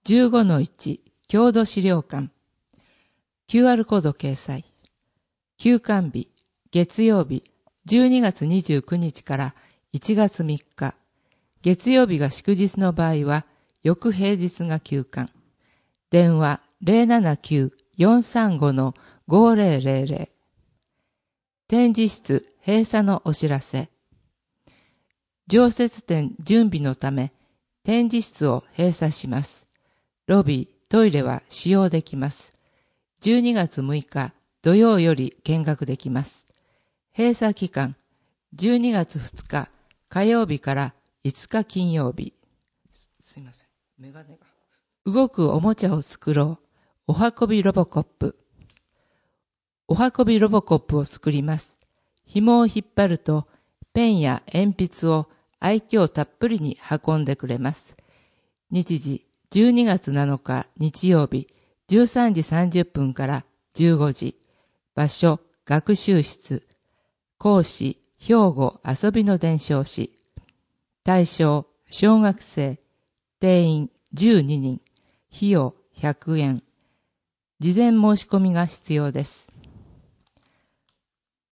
15-1 郷土資料館 QR コード掲載。休館日月曜日12月29日から1月3日。月曜日が祝日の場合は翌平日が休館。電話 079-435-5000。展示室閉鎖のお知らせ。常設展準備のため展示室を閉鎖します。ロビー、トイレは使用できます。12月6日土曜より見学できます。閉鎖期間、12月2日火曜日から5日金曜日。すいません、メガネが。動くおもちゃを作ろう。お運びロボコップ。お運びロボコップを作ります。紐を引っ張ると、ペンや鉛筆を愛嬌たっぷりに運んでくれます。日時、12月7日日曜日、13時30分から15時。場所、学習室。講師、兵庫遊びの伝承師。対象、小学生。定員12人。費用100円。事前申し込みが必要です。